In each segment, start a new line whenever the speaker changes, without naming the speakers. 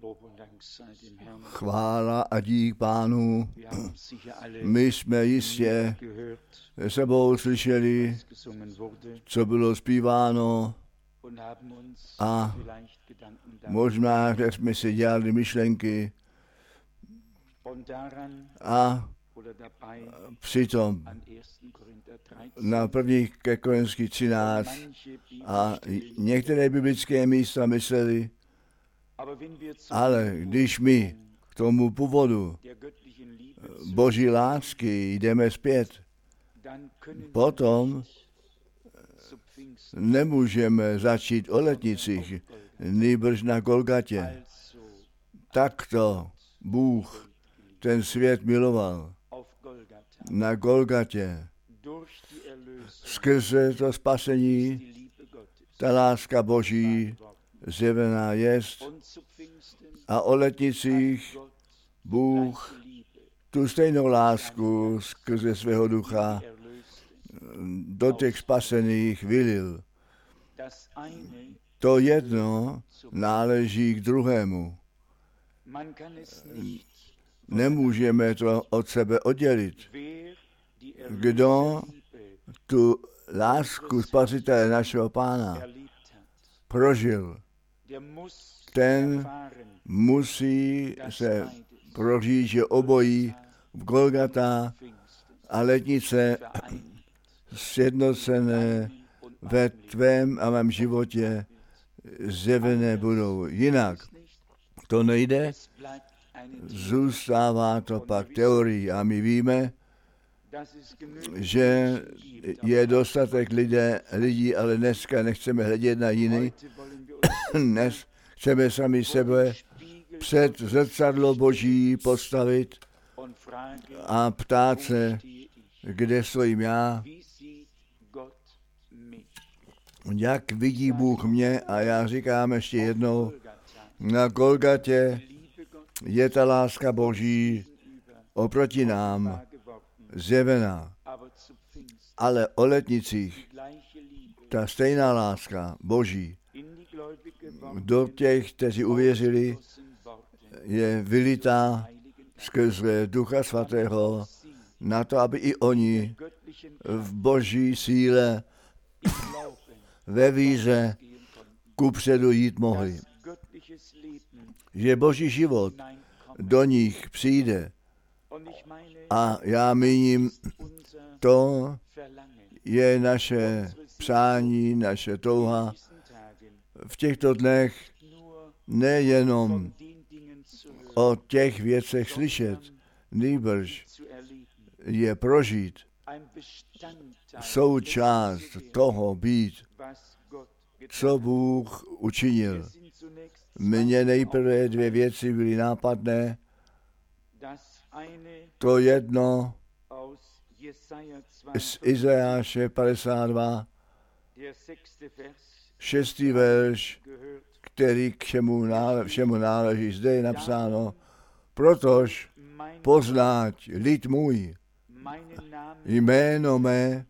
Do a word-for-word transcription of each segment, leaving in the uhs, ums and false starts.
Chvála a dík Pánu. My jsme jistě sebou slyšeli, co bylo zpíváno, a možná, že jsme si dělali myšlenky a přitom na první ke Korinským třináct a některé biblické místa mysleli, ale když my k tomu původu Boží lásky jdeme zpět, potom nemůžeme začít o letnicích, nýbrž na Golgatě. Takto Bůh ten svět miloval. Na Golgatě. Skrze to spasení ta láska Boží zjevená jest a o letnicích Bůh tu stejnou lásku skrze svého ducha do těch spasených vylil. To jedno náleží k druhému. Nemůžeme to od sebe oddělit. Kdo tu lásku Spasitele našeho Pána prožil, ten musí se prožít, že obojí v Golgata a letnice sjednocené ve tvém a mém životě zjevené budou. Jinak to nejde, zůstává to pak teorií a my víme, že je dostatek lidé, lidí, ale dneska nechceme hledět na jiný. Dnes chceme sami sebe před zrcadlo Boží postavit a ptát se, kde stojím já, jak vidí Bůh mě, a já říkám ještě jednou, na Golgatě je ta láska Boží oproti nám zjevená, ale o letnicích ta stejná láska Boží do těch, kteří uvěřili, je vylitá skrze Ducha Svatého na to, aby i oni v Boží síle ve víře kupředu jít mohli. Že Boží život do nich přijde. A já míním, to je naše přání, naše touha v těchto dnech nejenom o těch věcech slyšet, nýbrž je prožít, součást toho být, co Bůh učinil. Mně nejprve dvě věci byly nápadné. To jedno z Izajáše padesát dva, šestý verš, který k všemu, nále, všemu náleží. Zde je napsáno, protož poznáť lid můj, jméno mé,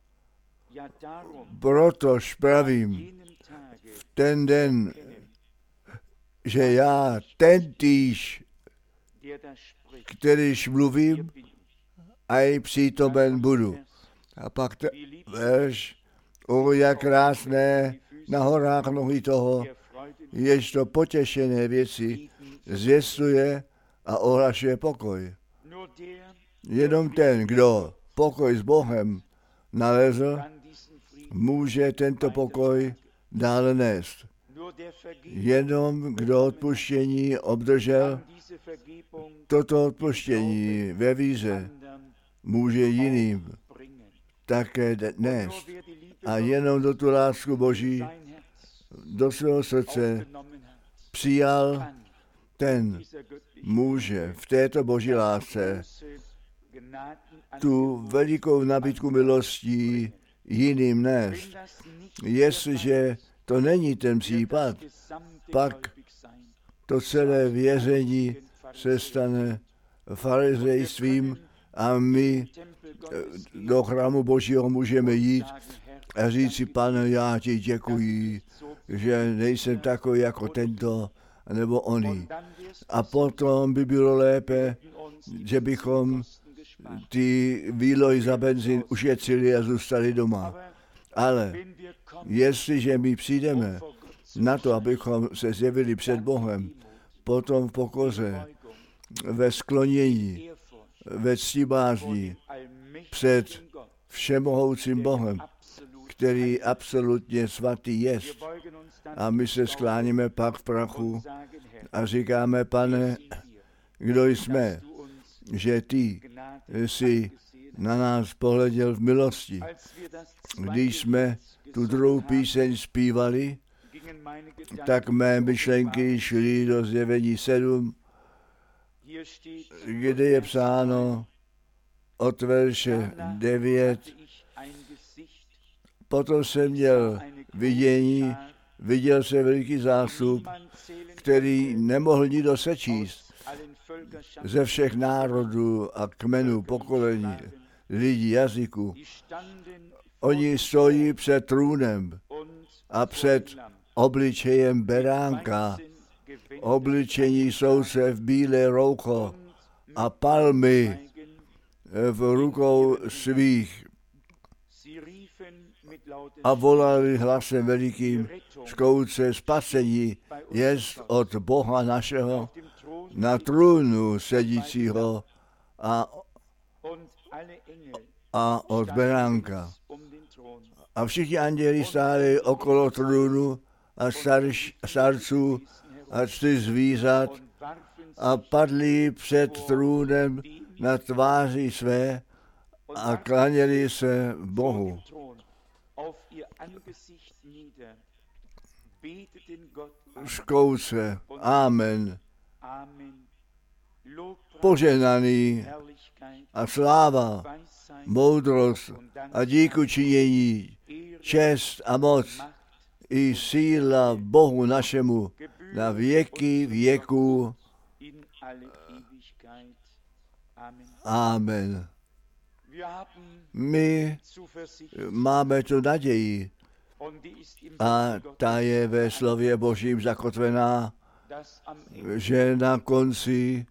protož pravím v ten den, že já tentýž, kterýž mluvím, a i přítomen budu. A pak ten verš, o jak krásné na horách nohy toho, jež to potěšené věci zvěstuje a ohlašuje pokoj. Jenom ten, kdo pokoj s Bohem nalezl, může tento pokoj dále nést. Jenom kdo odpuštění obdržel, toto odpuštění ve víře může jiným také nést. A jenom do tu lásku Boží, do svého srdce přijal, ten může v této Boží lásce tu velikou nabídku milostí jiným nést. Jestliže to není ten případ, pak to celé vězení se stane farizejstvím a my do chrámu Božího můžeme jít a říct si, Pane, já ti děkuji, že nejsem takový jako tento nebo oný. A potom by bylo lépe, že bychom ty výlohy za benzín ušetřili a zůstali doma. Ale jestliže my přijdeme na to, abychom se zjevili před Bohem, potom v pokoře, ve sklonění, ve ctibázní před všemohoucím Bohem, který absolutně svatý jest. A my se skláníme pak v prachu a říkáme, Pane, kdo jsme, že ty jsi na nás pohleděl v milosti. Když jsme tu druhou píseň zpívali, tak mé myšlenky šly do Zjevení sedm, kde je psáno od verše devět. Potom jsem měl vidění, viděl jsem veliký zástup, který nemohl nikdo sečíst, ze všech národů a kmenů, pokolení, lidí, jazyků. Oni stojí před trůnem a před obličejem beránka. Obličení jsou se v bílé roucho a palmy v rukou svých. A volali hlasem velikým, zkouce spasení jest od Boha našeho na trůnu sedícího a, a od beránka. A všichni anděli stáli okolo trůnu a starš, starců a čty zvířat a padli před trůnem na tváři své a klaněli se Bohu. Zkouce. Amen. Požehnaný a sláva, moudrost a díku činění, čest a moc i síla Bohu našemu na věky věků. Amen. My máme tu naději a ta je ve slově Božím zakotvená, že na konci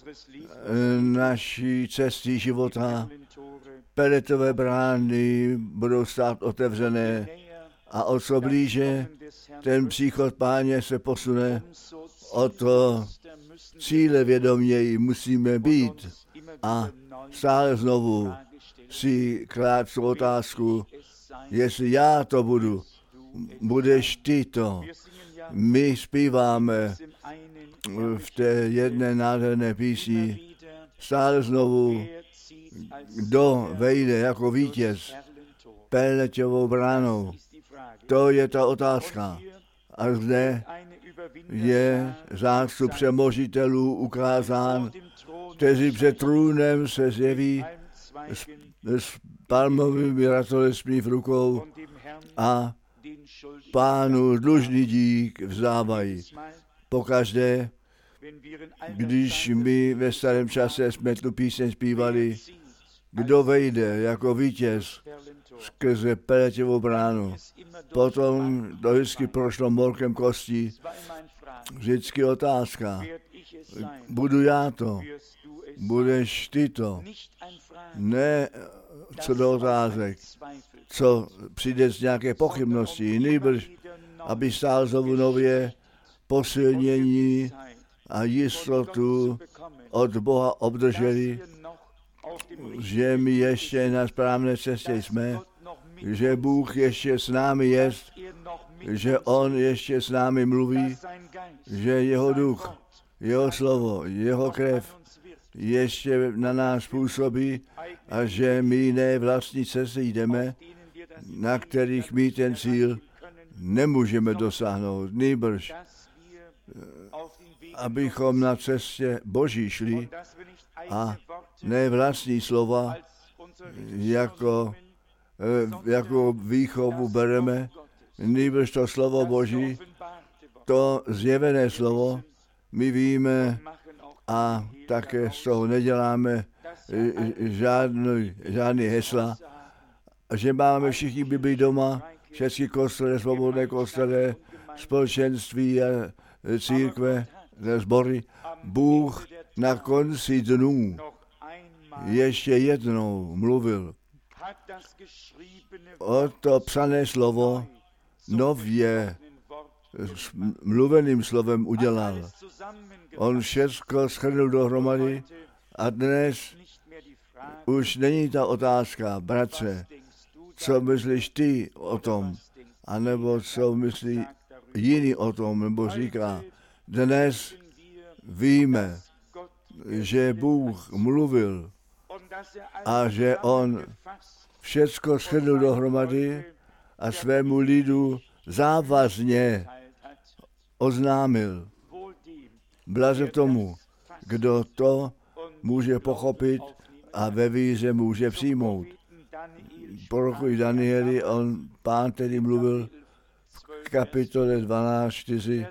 naší cesty života peletové brány budou stát otevřené a o co blíže ten příchod Páně se posune, o to cíle vědoměji musíme být a stále znovu si klát tu otázku, jestli já to budu, budeš ty to. My zpíváme v té jedné nádherné písni stále znovu, kdo vejde jako vítěz peleťovou bránou. To je ta otázka. A zde je zástup přemožitelů ukázán, kteří před trůnem se zjeví s, s palmovými ratolesmi v rukou a Pánu dlužný dík vzdávají. Pokaždé, když my ve starém čase jsme tu píseň zpívali, kdo vejde jako vítěz skrze peleťovou bránu. Potom to vždycky prošlo morkem kostí. Vždycky otázka, budu já to, budeš ty to. Ne co do otázek, co přijde z nějaké pochybnosti, nýbrž, aby stál znovu nově posilnění a jistotu od Boha obdrželi, že my ještě na správné cestě jsme, že Bůh ještě s námi jest, že On ještě s námi mluví, že jeho duch, jeho slovo, jeho krev ještě na nás působí a že my ne vlastní cesty jdeme, na kterých my ten cíl nemůžeme dosáhnout, nýbrž, abychom na cestě Boží šli a ne vlastní slova jako, jako výchovu bereme, nýbrž to slovo Boží, to zjevené slovo, my víme a také z toho neděláme žádný, žádný hesla, že máme všichni Bibli doma, všechny kostele, svobodné kostele, společenství a církve, sbory. Bůh na konci dnů ještě jednou mluvil. O to psané slovo nově s mluveným slovem udělal. On všechno shrnul dohromady a dnes už není ta otázka, bratře, co myslíš ty o tom, anebo co myslí jiný o tom, nebo říká. Dnes víme, že Bůh mluvil a že on všecko shrnul dohromady a svému lidu závazně oznámil. Blaze tomu, kdo to může pochopit a ve víře může přijmout. Proroku Danieli, on pán tedy mluvil v kapitole dvanáct čtyři,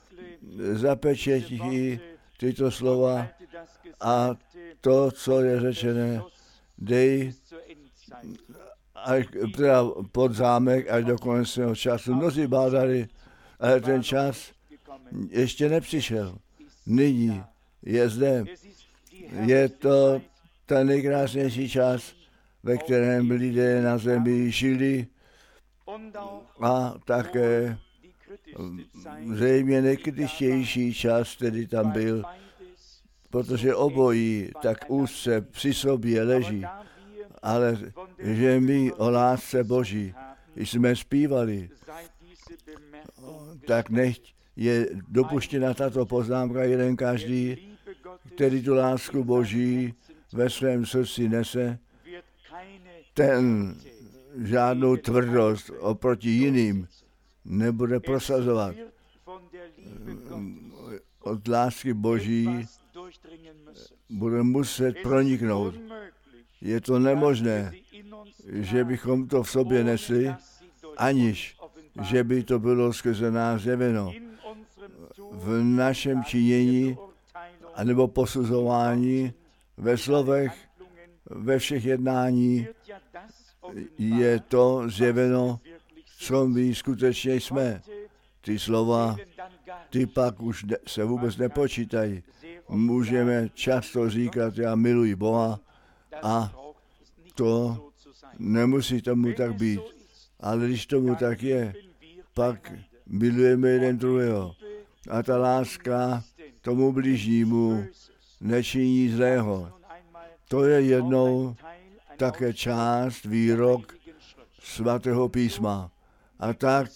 zapečetí tyto slova a to, co je řečené, dej až, teda pod zámek až do konečného času. Mnozí bádali, ale ten čas ještě nepřišel. Nyní je zde. Je to ten nejkrásnější čas, ve kterém lidé na zemi žili a také zřejmě nejkritičtější čas, který tam byl, protože obojí tak úzce při sobě leží. Ale že my o lásce Boží jsme zpívali, tak nechť je dopuštěna tato poznámka, jeden každý, který tu lásku Boží ve svém srdci nese, ten žádnou tvrdost oproti jiným nebude prosazovat. Od lásky Boží bude muset proniknout. Je to nemožné, že bychom to v sobě nesli, aniž že by to bylo skrze nás zjeveno. V našem činění anebo posuzování, ve slovech, ve všech jednání je to zjeveno, co my skutečně jsme. Ty slova, ty pak už se vůbec nepočítají. Můžeme často říkat, já miluji Boha, a to nemusí tomu tak být. Ale když tomu tak je, pak milujeme jeden druhého. A ta láska tomu bližnímu nečiní zlého. To je jednou také část, výrok svatého písma. A tak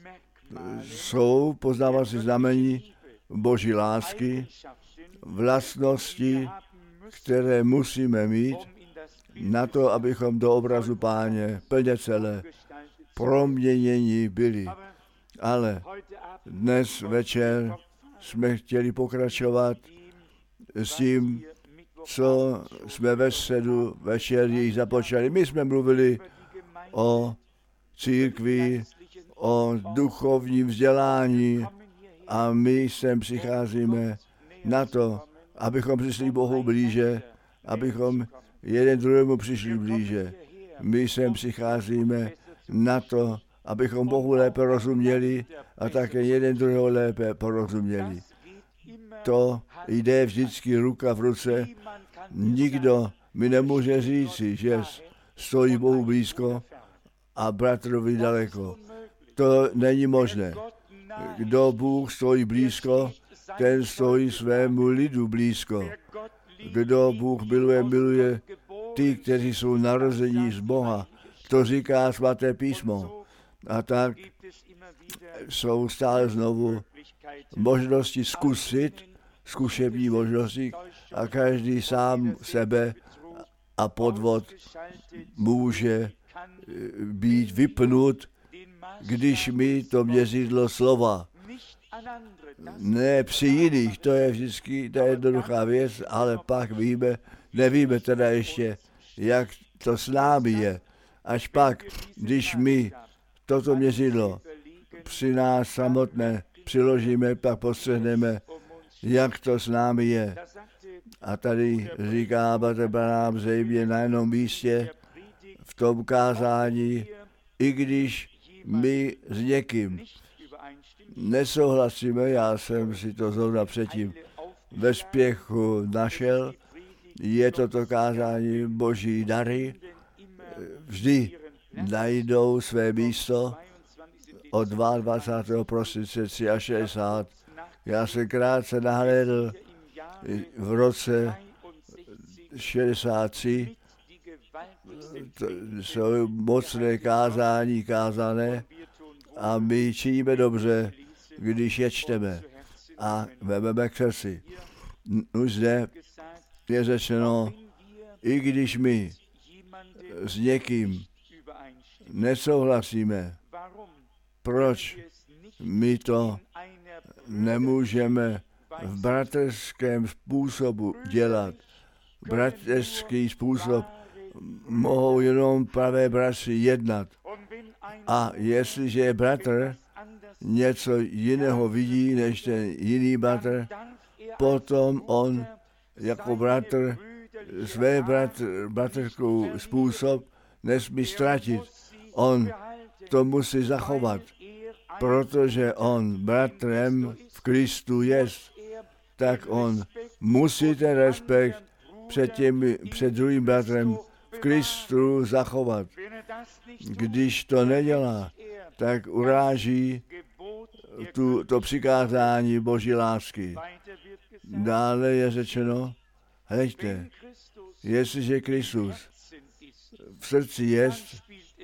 jsou poznávací znamení Boží lásky, vlastnosti, které musíme mít na to, abychom do obrazu Páně plně celé proměnění byli. Ale dnes večer jsme chtěli pokračovat s tím, co jsme ve středu večer již započali. My jsme mluvili o církvi, o duchovním vzdělání a my sem přicházíme na to, abychom přišli Bohu blíže, abychom jeden druhému přišli blíže. My sem přicházíme na to, abychom Bohu lépe rozuměli a také jeden druhého lépe porozuměli. To jde vždycky ruka v ruce. Nikdo mi nemůže říci, že stojí Bohu blízko a bratrovi daleko. To není možné. Kdo Bůh stojí blízko, ten stojí svému lidu blízko. Kdo Bůh miluje, miluje ty, kteří jsou narození z Boha. To říká svaté písmo. A tak jsou stále znovu možnosti zkusit, zkušební možnosti a každý sám sebe a podvod může být vypnut, když mi to měřidlo slova. Ne při jiných, to je vždycky ta jednoduchá věc, ale pak víme, nevíme teda ještě, jak to s námi je. Až pak, když my toto měřidlo při nás samotné přiložíme, pak postřehneme, jak to s námi je. A tady říká Bratr Branham zřejmě na jednom místě v tom kázání, i když my s někým nesouhlasíme, já jsem si to zrovna předtím ve spěchu našel, je toto kázání boží dary, vždy najdou své místo od dvacátého druhého prosince šedesát tři. Já jsem krátce nahlédl v roce šedesát tři, to jsou mocné kázání kázané a my činíme dobře, když je čteme a vezmeme k srdci. Už zde je řečeno, i když my s někým nesouhlasíme, proč my to nemůžeme v bratrském způsobu dělat. Bratrský způsob mohou jenom pravé bratři jednat. A jestliže je bratr něco jiného vidí, než ten jiný bratr, potom on jako bratr své bratr, bratrskou způsob nesmí ztratit. On to musí zachovat, protože on bratrem v Kristu jest, tak on musí ten respekt před, těmi, před druhým bratrem v Kristu zachovat. Když to nedělá, tak uráží tu, to přikázání Boží lásky. Dále je řečeno, hleďte, jestliže Kristus v srdci jest,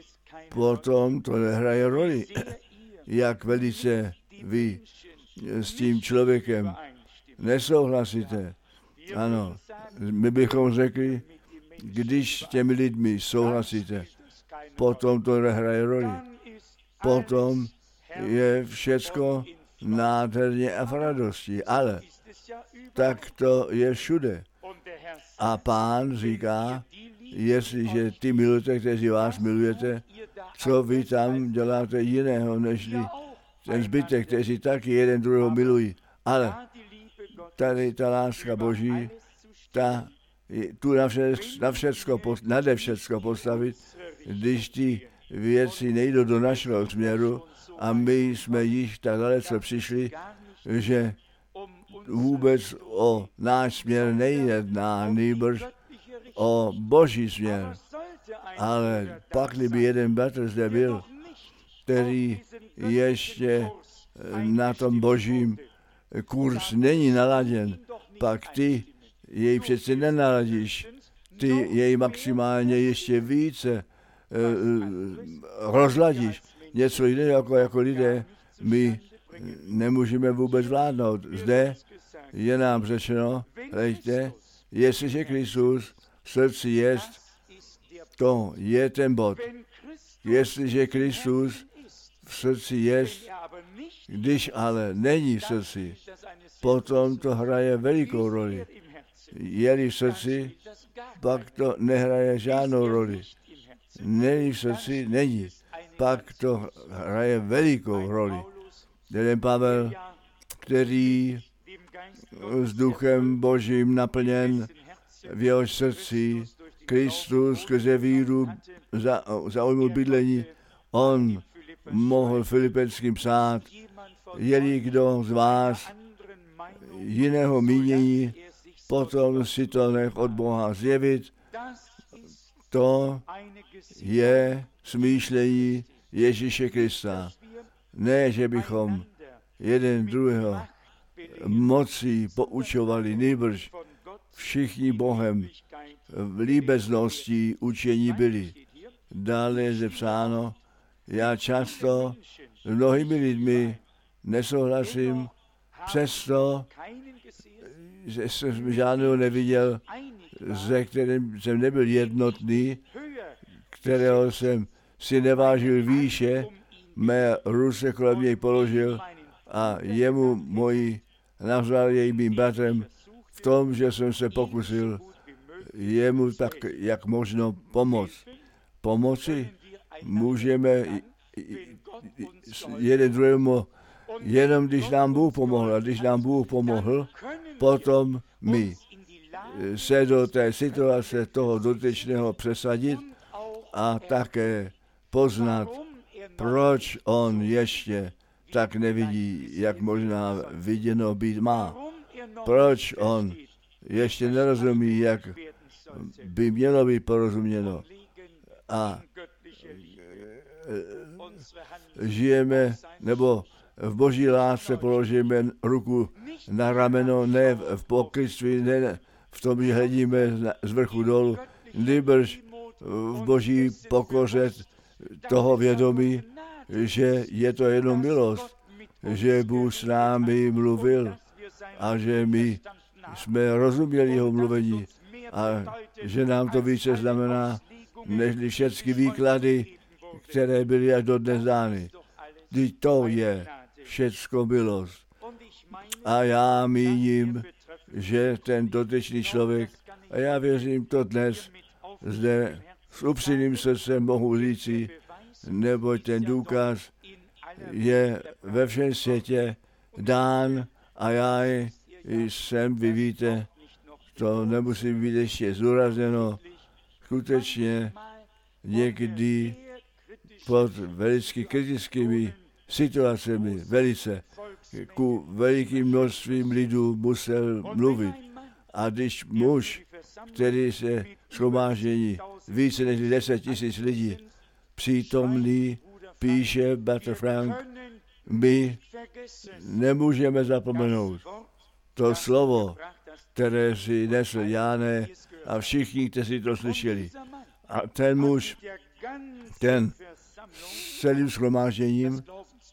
potom to nehraje roli, jak velice vy s tím člověkem nesouhlasíte. Ano, my bychom řekli, když s těmi lidmi souhlasíte, potom to nehraje roli. Potom je všecko nádherně a v radosti, ale tak to je všude. A Pán říká, jestliže ty milujete, kteří vás milujete, co vy tam děláte jiného, než ten zbytek, kteří taky jeden druhého milují. Ale tady ta láska Boží, ta tu na, vše, na všecko, nade všecko postavit, když ty věci nejdou do našeho směru a my jsme již tak dalece přišli, že vůbec o náš směr nejedná, nýbrž o Boží směr. Ale pak, kdyby jeden bratr zde byl, který ještě na tom Božím kurz není naladěn, pak ty jej přece nenaladíš, ty jej maximálně ještě více uh, rozladíš. Něco jiného jako, jako lidé my nemůžeme vůbec vládnout. Zde je nám řečeno, hleďte, jestliže Kristus v srdci jest, to je ten bod. Jestliže Kristus v srdci jest, když ale není v srdci, potom to hraje velikou roli. Je-li v srdci, pak to nehraje žádnou roli. Není v srdci, není. Pak to hraje velikou roli. Jeden Pavel, který s duchem Božím naplněn v jeho srdci, Kristus skrze víru za, zaujmul bydlení, on mohl Filipenským psát, je-li kdo z vás jiného mínění, potom si to nech od Boha zjevit. To je smýšlení Ježíše Krista. Ne, že bychom jeden druhého mocí poučovali, nýbrž všichni Bohem v líbeznosti učení byli. Dále je psáno, já často s mnohými lidmi nesouhlasím, přesto, že jsem žádného neviděl, se kterým jsem nebyl jednotný, kterého jsem si nevážil výše, mé ruce kolem něj položil a jemu moji nazval jej mým bratrem v tom, že jsem se pokusil jemu tak, jak možno pomoct. Pomoci můžeme jeden druhému, jenom když nám Bůh pomohl. A když nám Bůh pomohl, potom my se do té situace toho dotyčného přesadit a také poznat, proč on ještě tak nevidí, jak možná viděno být má. Proč on ještě nerozumí, jak by mělo být porozuměno. A žijeme, nebo v boží lásce položíme ruku na rameno, ne v pokrytství, ne v tom, že hledíme z vrchu dolů, nýbrž v boží pokoře toho vědomí, že je to jenom milost, že Bůh s námi mluvil a že my jsme rozuměli jeho mluvení a že nám to více znamená, než všechny výklady, které byly až dodnes dány. Vždyť to je všecko milost. A já míním, že ten dotyčný člověk, a já věřím to dnes, zde s upřímným srdcem mohu říci, neboť ten důkaz je ve všem světě dán a já jsem, vy víte, to nemusím být ještě zdůrazněno, skutečně někdy pod velice kritickými situacemi, velice, ku velikým množstvím lidů musel mluvit. A když muž, který se shromáždění více než deset tisíc lidí, přítomný, píše Bratr Frank, my nemůžeme zapomenout to slovo, které si nesl Jáne a všichni, kteří to slyšeli. A ten muž, ten s celým shromážděním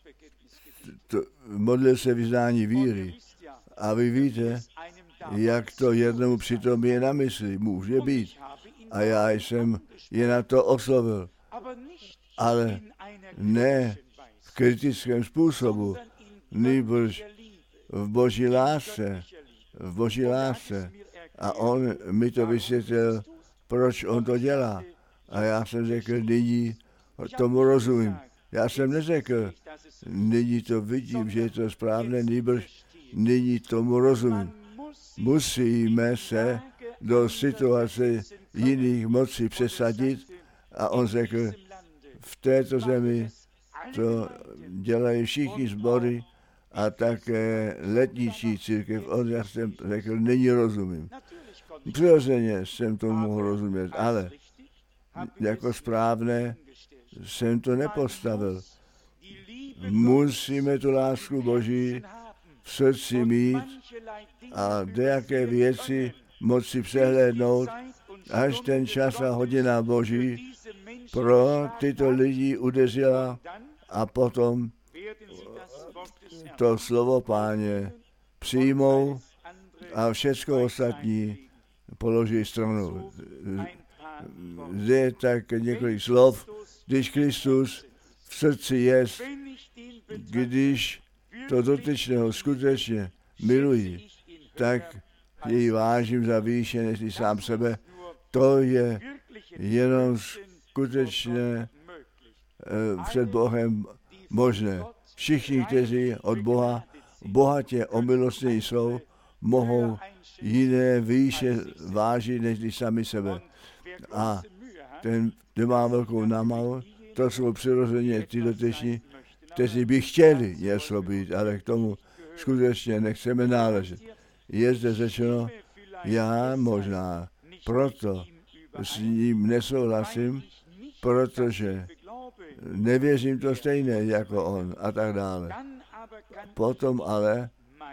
modlil se vyznání víry. A vy víte, jak to jednomu přitom je na mysli, může být. A já jsem je na to oslovil. Ale ne v kritickém způsobu, nýbrž v boží lásce, v boží lásce. A on mi to vysvětlil, proč on to dělá. A já jsem řekl, nyní tomu rozumím. Já jsem neřekl, nyní to vidím, že je to správné, nýbrž nyní tomu rozumím. Musíme se do situace jiných mocí přesadit a on řekl, v této zemi to dělají všichni sbory a také letničí církev. On, já jsem řekl, nyní rozumím. Přirozeně jsem tomu mohl rozumět, ale jako správné jsem to nepostavil. Musíme tu lásku Boží v srdci mít a dejaké věci moci přehlédnout, až ten čas a hodina Boží pro tyto lidi udeřila a potom to slovo Páně přijmou a všecko ostatní položí stranu. Zde tak několik slov, když Kristus v srdci jest, když to dotyčného skutečně miluji, tak jej vážím za výše než sám sebe. To je jenom skutečně před Bohem možné. Všichni, kteří od Boha bohatě omilostnění jsou, mohou jiné výše vážit než sami sebe. A ten nemá velkou námahu, to jsou přirozeně ty dotyční, kteří by chtěli něco být, ale k tomu skutečně nechceme náležet. Je zde řečeno, já možná proto s ním nesouhlasím, protože nevěřím to stejné jako on a tak dále. Potom ale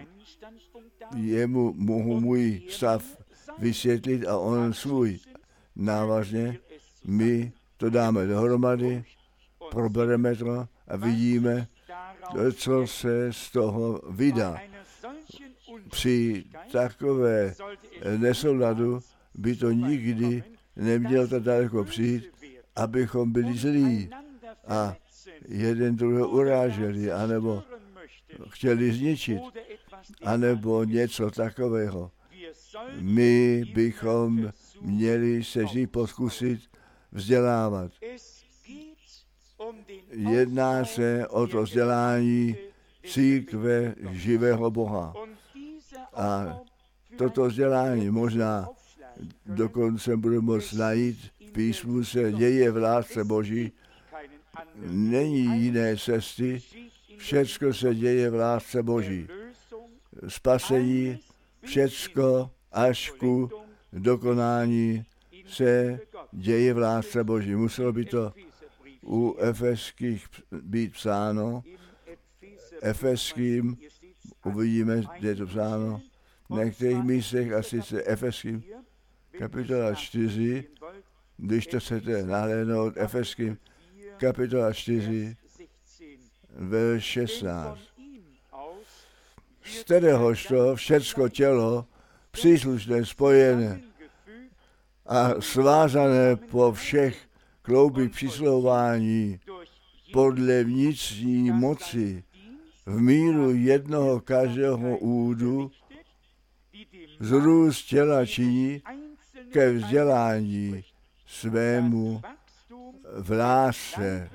jemu mohu můj stav vysvětlit a on svůj. Návazně my to dáme dohromady, probereme to a vidíme, co se z toho vydá. Při takové nesouladu by to nikdy nemělo tak daleko přijít, abychom byli zlí a jeden druhého uráželi, anebo chtěli zničit, anebo něco takového. My bychom měli se vždy pokusit vzdělávat. Jedná se o to vzdělání církve živého Boha. A toto vzdělání možná dokonce budeme moct najít v písmu se děje v lásce Boží. Není jiné cesty, všecko se děje v lásce Boží. Spasení, všecko až ku dokonání se děje v lásce Boží. Muselo by to u Efeských být psáno. Efeským uvidíme, kde je to psáno v některých místech, a sice Efeským kapitola čtyři, když to chcete nahlédnout, Efeským kapitola čtyři, verš šestnáct. Z kteréhož to všecko tělo příslušné, spojené a svázané po všech kloubích přislování podle vnitřní moci v míru jednoho každého údu zrůst těla činí ke vzdělání svému v lásce.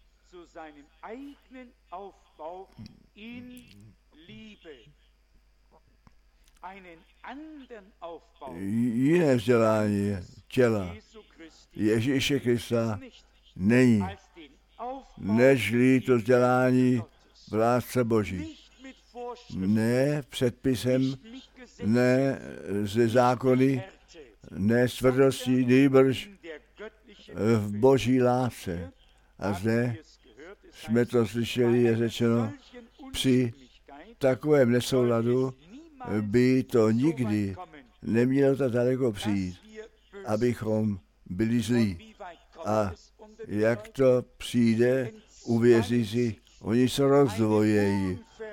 Jiné vzdělání těla Ježíše Krista není, nežli to vzdělání v lásce Boží. Ne předpisem, ne ze zákony, ne s tvrdostí, nýbrž v Boží lásce. A zde jsme to slyšeli, je řečeno, při takovém nesouladu by to nikdy nemělo tak daleko přijít, abychom byli zlí. A jak to přijde, uvěří, oni se rozdvojejí.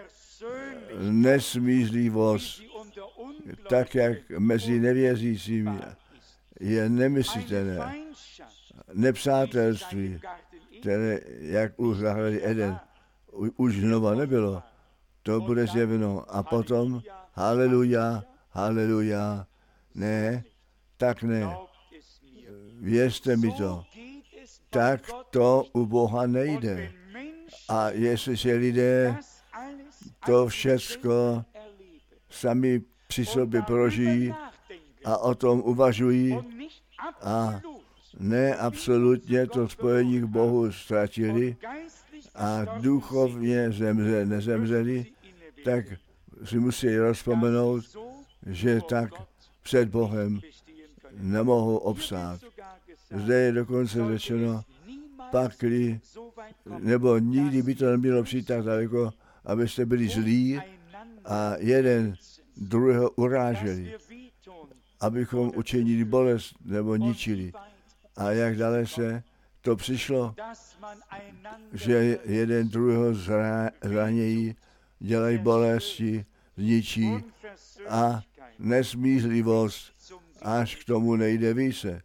Nesmířlivost, tak jak mezi nevěřícími, je nemyslitelné. Nepřátelství, které, jak už zahrady Eden, už znova nebylo, to bude zjeveno. A potom, haleluja, haleluja, ne, tak ne. Věřte mi to. Tak to u Boha nejde. A jestliže lidé to všecko sami při sobě prožijí a o tom uvažují a ne absolutně to spojení k Bohu ztratili a duchovně zemře, nezemřeli, tak si musí rozpomenout, že tak před Bohem nemohou obstát. Zde je dokonce řečeno, pakli, nebo nikdy by to nemělo přijít tak daleko, abyste byli zlí a jeden druhého uráželi, abychom učinili bolest nebo ničili. A jak dalece to přišlo, že jeden druhého zranějí, dělají bolesti, zničí a nesmířlivost až k tomu nejde více.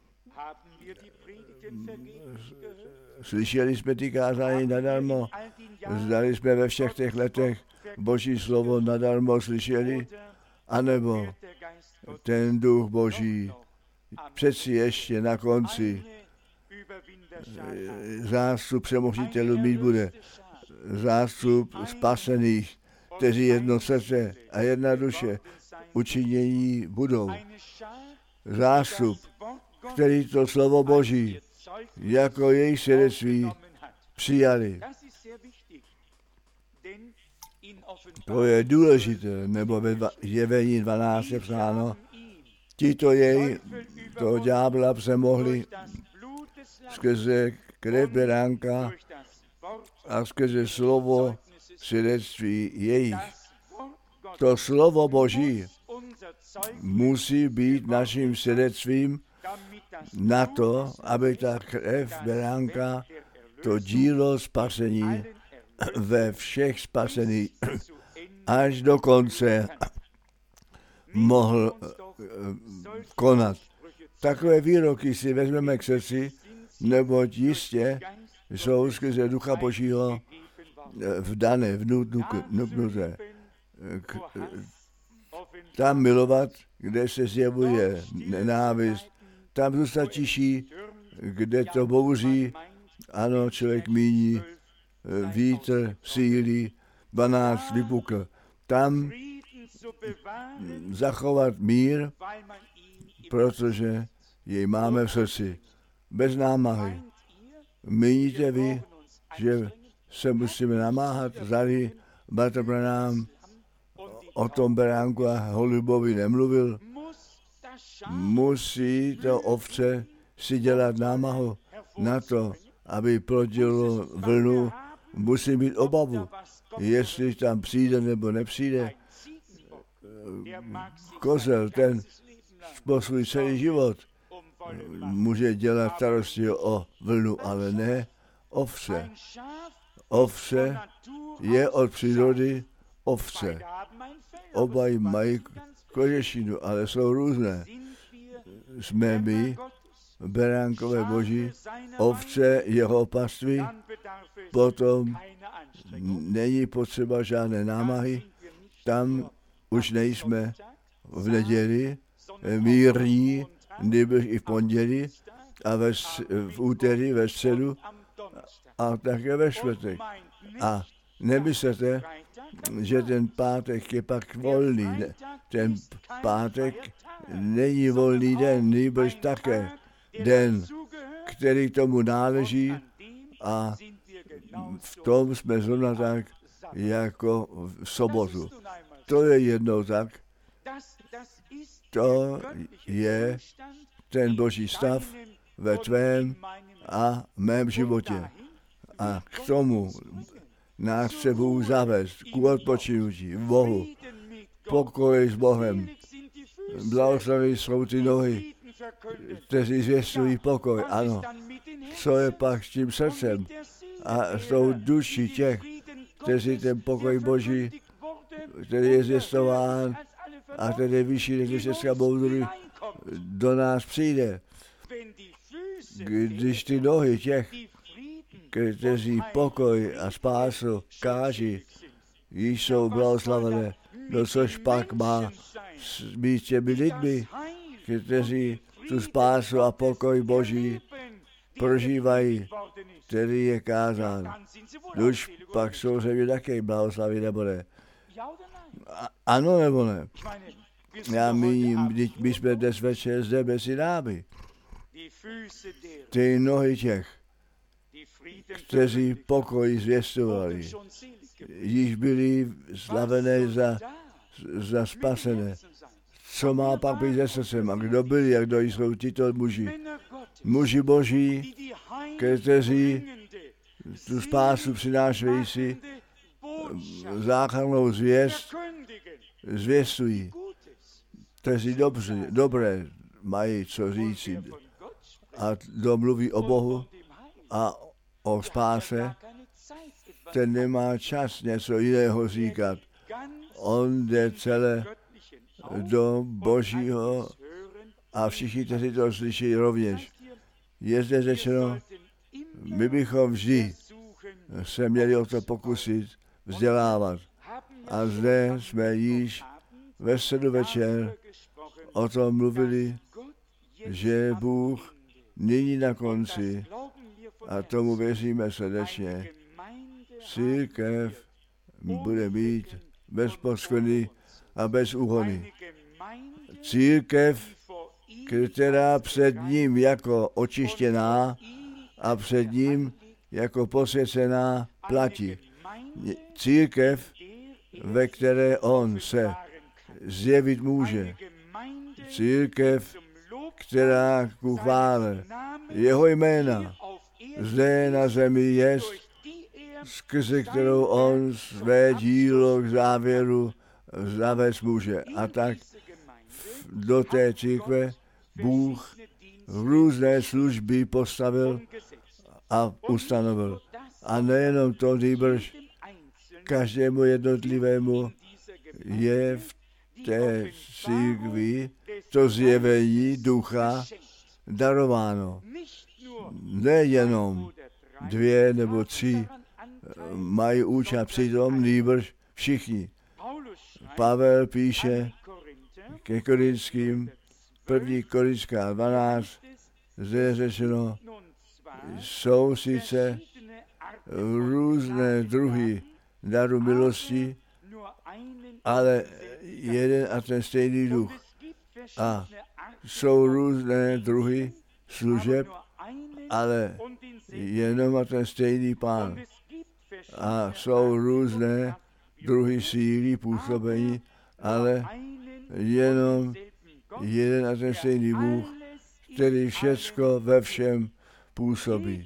Slyšeli jsme ty kázání nadarmo, zdali jsme ve všech těch letech Boží slovo nadarmo slyšeli, anebo ten duch Boží přeci ještě na konci zástup přemožitelů mít bude. Zástup spasených, kteří jedno srdce a jedna duše učinění budou. Zástup, který to slovo Boží jako jejich svědectví přijali. To je důležité, nebo ve Zjevení dvanáct je psáno, tito jej, toho ďábla, přemohli skrze krev beránka a skrze slovo svědectví jejich. To slovo Boží musí být naším svědectvím na to, aby ta krev beránka, to dílo spasení ve všech spasených až do konce mohl konat. Takové výroky si vezmeme k srdci, neboť jistě jsou skrze Ducha Božího vdané, vnuknuté. Tam milovat, kde se zjevuje nenávist, tam zůstat tiší, kde to bouří, ano, člověk míní, vítr, síly, dvanáct vypukl. Tam zachovat mír, protože jej máme v srdci. Bez námahy. Míníte vy, že se musíme namáhat. Tady Bratr Branham o tom beránku a holubovi nemluvil. Musí to ovce si dělat námahu na to, aby plodilo vlnu, musí mít obavu, jestli tam přijde nebo nepřijde. Kozel, ten po svůj celý život může dělat starosti o vlnu, ale ne ovce. Ovce je od přírody ovce. Oba mají kožešinu, ale jsou různé. Jsme my, beránkové Boží, ovce jeho paství, potom není potřeba žádné námahy, tam už nejsme v neděli, mírní, nebož i v pondělí a ve, v úterý, ve středu a také ve čtvrtek. A nemyslete, že ten pátek je pak volný. Ten pátek není volný den, nebož také den, který tomu náleží a v tom jsme zrovna tak jako v sobotu. To je jednou tak. To je ten Boží stav ve tvém a mém životě. A k tomu nás chce Bůh zavést k odpočinutí v Bohu, pokoj s Bohem. Blahoslavení jsou ty nohy, kteří zvěstují pokoj. Ano, co je pak s tím srdcem a s tou duší těch, kteří ten pokoj Boží, který je zvěstován a který je vyšší než všechna moudry, do nás přijde. Když ty nohy těch, kteří pokoj a spásu káží, již jsou blahoslavené, no což pak má být těmi lidmi, kteří tu spásu a pokoj Boží prožívají, který je kázán. Už pak jsou země také blahoslaví nebo ne? A, ano nebo ne? Já míním, my jsme dnes večer zde mezi námi. Ty nohy těch, kteří pokoj zvěstovali, již byli slavené za, za spasené. Co má pak být se srdcem? A kdo byli a kdo jsou tyto muži? Muži Boží, kteří tu spásu přinášejí si, záchrannou zvěst zvěstují. Kteří dobře, dobré mají co říci a domluví o Bohu a o spáse, ten nemá čas něco jiného říkat. On jde celé do Božího a všichni, kteří to slyší rovněž. Je zde řečeno, my bychom vždy se měli o to pokusit vzdělávat. A zde jsme již ve středu večer o tom mluvili, že Bůh nyní na konci, a tomu věříme srdečně, církev bude mít bez poskvrny a bez úhony. Církev, která před ním jako očištěná a před ním jako posvěcená platí. Církev, ve které on se zjevit může. Církev, která ku chvále jeho jména zde na zemi je, skrze kterou on své dílo k závěru zavést může. A tak do té církve Bůh různé služby postavil a ustanovil. A nejenom to, nýbrž každému jednotlivému je v té církvi to zjevení ducha darováno. Nejenom dvě nebo tři mají účast přitom, nýbrž všichni. Pavel píše ke Korinským, první Korinská dvanáct, zde je řečeno, jsou sice různé druhy daru milosti, ale jeden a ten stejný duch. A jsou různé druhy služeb, ale jenom a ten stejný Pán. a jsou různé druhy síly, působení, ale jenom jeden a ten stejný Bůh, který všecko ve všem působí.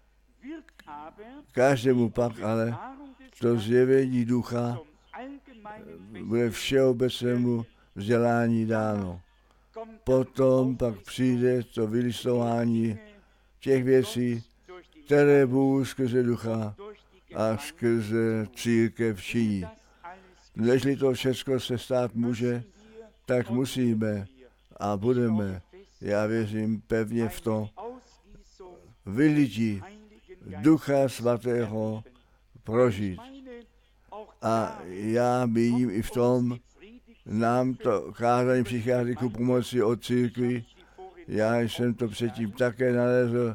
Každému pak ale to zjevení ducha bude všeobecnému vzdělání dáno. Potom pak přijde to vylistování těch věcí, které Bůh skrze ducha a skrze církev činí. Nežli to všechno se stát může, tak musíme a budeme, já věřím pevně v to, vylití Ducha Svatého prožít. A já míním i v tom, nám to kázání přichází ku pomoci od církvi. Já jsem to předtím také nalezl,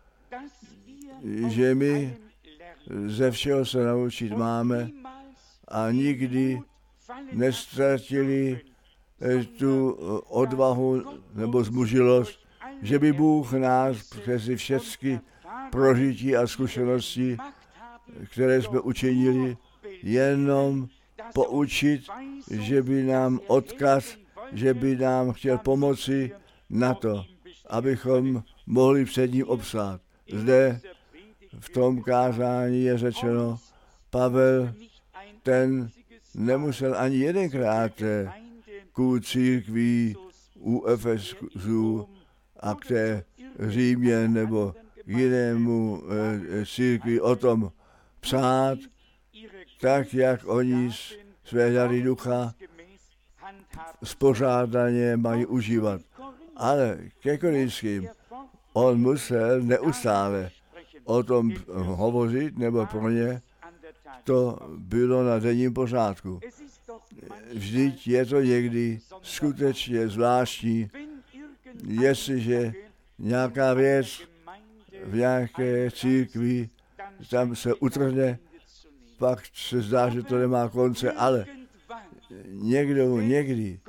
že my ze všeho se naučit máme a nikdy nestratili tu odvahu nebo zmužilost, že by Bůh nás přes všechny prožití a zkušenosti, které jsme učinili, jenom poučit, že by nám odkaz, že by nám chtěl pomoci na to, abychom mohli před ním obstát. Zde v tom kázání je řečeno, Pavel, ten nemusel ani jedenkrát ku církví u Efesu a k té Římě nebo jinému e, církvi o tom psát, tak jak oni své dary ducha spořádaně mají užívat. Ale ke Korinským on musel neustále o tom hovořit, nebo pro ně to bylo na denním pořádku. Vždyť je to někdy skutečně zvláštní, jestliže nějaká věc v nějaké církvi tam se utrhne, pak se zdá, že to nemá konce, ale někdo, někdy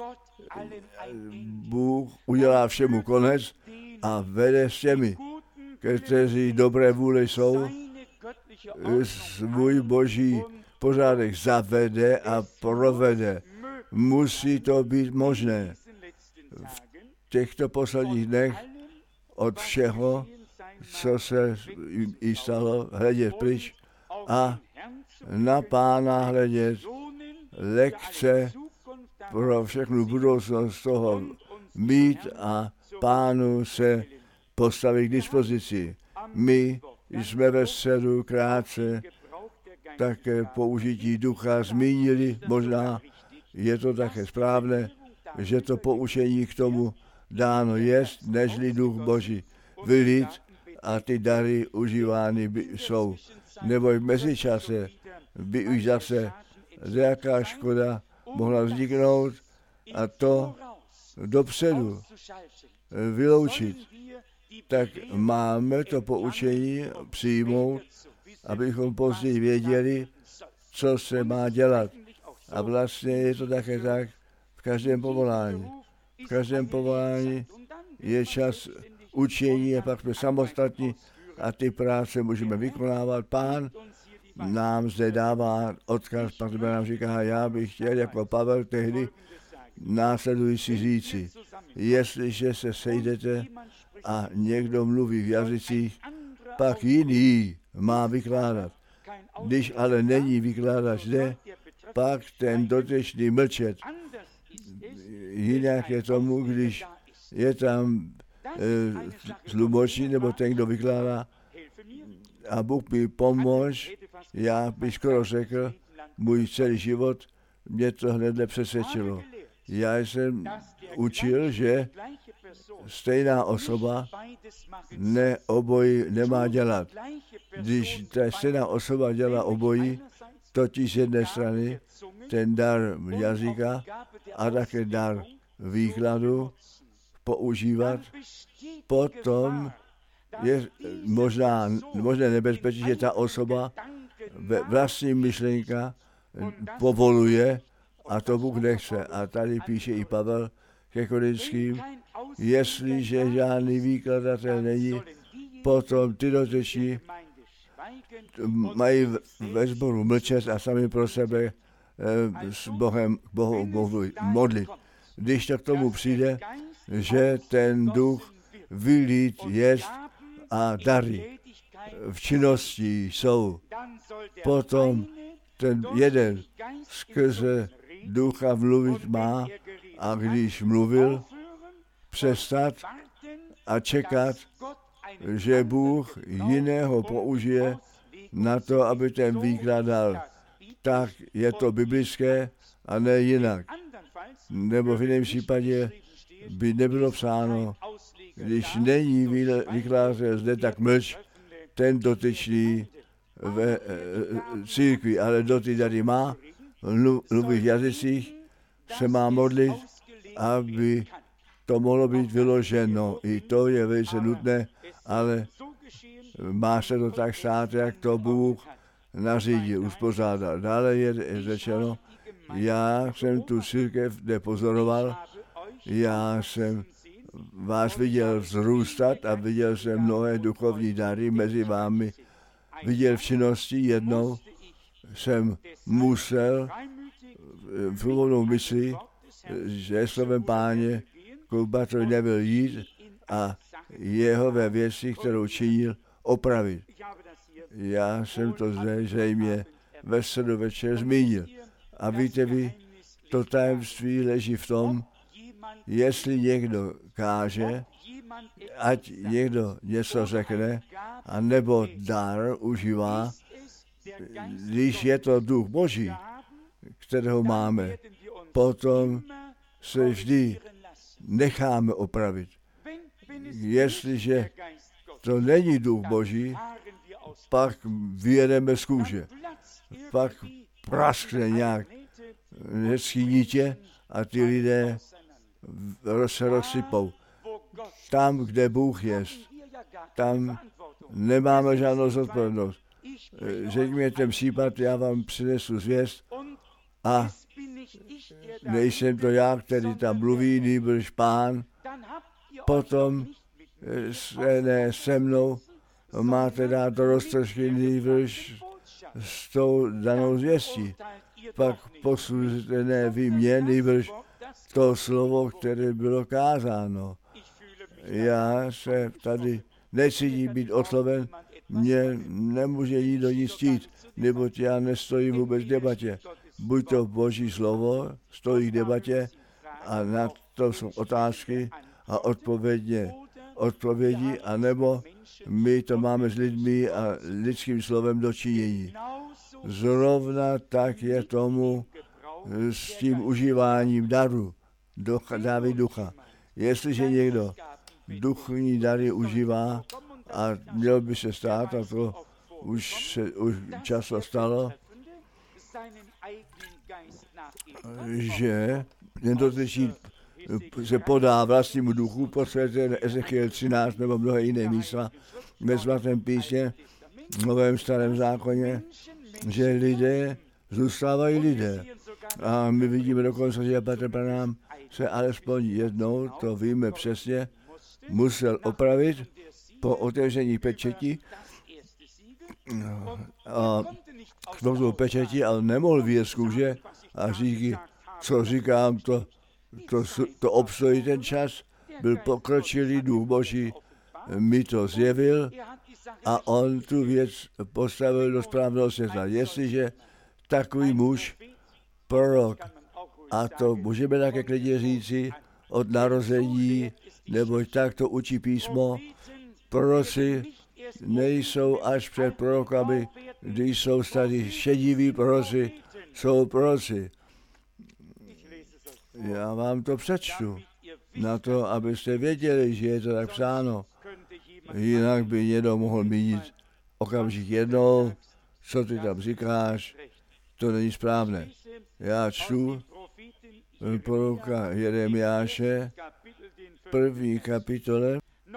Bůh udělá všemu konec a vede s těmi, kteří dobré vůle jsou, svůj boží pořádek zavede a provede. Musí to být možné. V těchto posledních dnech od všeho, co se i stalo, hledět pryč a na Pána hledět, lekce pro všechnu budoucnost toho mít a Pánu se postavit k dispozici. My jsme ve středu krátce také použití ducha zmínili, možná je to také správné, že to poučení k tomu dáno jest, nežli duch Boží vylit a ty dary užívány jsou. Nebo v mezičase by už zase nějaká škoda mohla vzniknout a to dopředu vyloučit. Tak máme to poučení přijmout, abychom později věděli, co se má dělat. A vlastně je to také tak v každém povolání. V každém povolání je čas učení a pak jsme samostatní a ty práce můžeme vykonávat. Pán nám zde dává odkaz, pak nám říká, já bych chtěl jako Pavel tehdy následující říci. Jestliže se sejdete a někdo mluví v jazycích, pak jiný má vykládat. Když ale není vykládat zde, pak ten dotyčný mlčet. Jinak je tomu, když je tam e, tlumočí nebo ten, kdo vykládá a Bůh mi pomož, já bych skoro řekl, můj celý život mě to hned přesvědčilo. Já jsem učil, že stejná osoba ne obojí nemá dělat. Když ta stejná osoba dělá obojí, totiž z jedné strany ten dar jazyka a také dar výkladu používat, potom je možná, možné nebezpečí, že ta osoba ve vlastní myšlenka povoluje a to Bůh nechce. A tady píše i Pavel ke Korinským, jestliže žádný výkladatel není, potom ty doteční mají ve sboru mlčet a sami pro sebe s Bohem, Bohu, Bohu modlit. Když to k tomu přijde, že ten duch vylít jest a dary v činnosti jsou, potom ten jeden skrze ducha mluvit má a když mluvil, přestat a čekat, že Bůh jiného použije na to, aby ten výklad dal. Tak je to biblické a ne jinak. Nebo v jiném případě by nebylo psáno, když není výkladatel zde, tak mlč ten dotyčný ve e, církvi, ale doty tady má, v mluvých jazycích se má modlit, aby to mohlo být vyloženo. I to je velice nutné, ale má se to tak stát, jak to Bůh nařídil, uspořádal. Dále je řečeno, já jsem tu církev nepozoroval, já jsem vás viděl vzrůstat a viděl jsem mnohé duchovní dary mezi vámi. Viděl v činnosti jednou, jsem musel v úvodnou mysli, že slovem Páně Kulbatroj nebyl jít a jeho ve věci, kterou činil, opravit. Já jsem to zde zřejmě ve středu večer zmínil. A víte vy, to tajemství leží v tom, jestli někdo káže, ať někdo něco řekne, a nebo dar užívá, když je to duch Boží, kterého máme, potom se vždy necháme opravit. Jestliže to není duch Boží, pak vyjedeme z kůže. Pak praskne nějak hezký dítě a ty lidé se rozsypou. Tam, kde Bůh je, tam nemáme žádnou zodpovědnost. Řekni mi ten případ, já vám přinesu zvěst a nejsem to já, který tam mluví, nýbrž Pán, potom se ne se mnou máte dát do roztržky nýbrž s tou danou zvěstí. Pak posuzujte ne vy mě, nýbrž to slovo, které bylo kázáno. Já se tady necítím být osloven, mě nemůže nikdo nic ctít, neboť já nestojím vůbec v debatě. Buď to Boží slovo stojí v debatě a na to jsou otázky a odpovědně odpovědi, anebo my to máme s lidmi a lidským slovem dočinění. Zrovna tak je tomu s tím užíváním daru, ducha, dávy ducha. Jestliže někdo duchovní dary užívá a měl by se stát, a to už se už často stalo, že ten dotyčný se podá vlastnímu duchu, posvědčen Ezechiel třináct nebo mnohé jiné místa ve svatém písmě, v Novém starém zákoně, že lidé zůstávají lidé. A my vidíme dokonce, že Petr Branham se alespoň jednou, to víme přesně, musel opravit po otevření pečeti a k tomu pečeti, ale nemohl vyjet z kůže a říky, co říkám, to, to, to obstojí ten čas, byl pokročilý duch Boží, mi to zjevil a on tu věc postavil do správného světla. Jestliže takový muž, prorok, a to můžeme také klidně říci od narození, nebo tak to učí písmo, proroci nejsou až před prorokami, když jsou tady šediví proroci, jsou proroci. Já vám to přečtu, na to, abyste věděli, že je to tak psáno. Jinak by někdo mohl mít okamžik jednou, co ty tam říkáš, to není správné. Já čtu proroka Jeremiáše, první kapitole,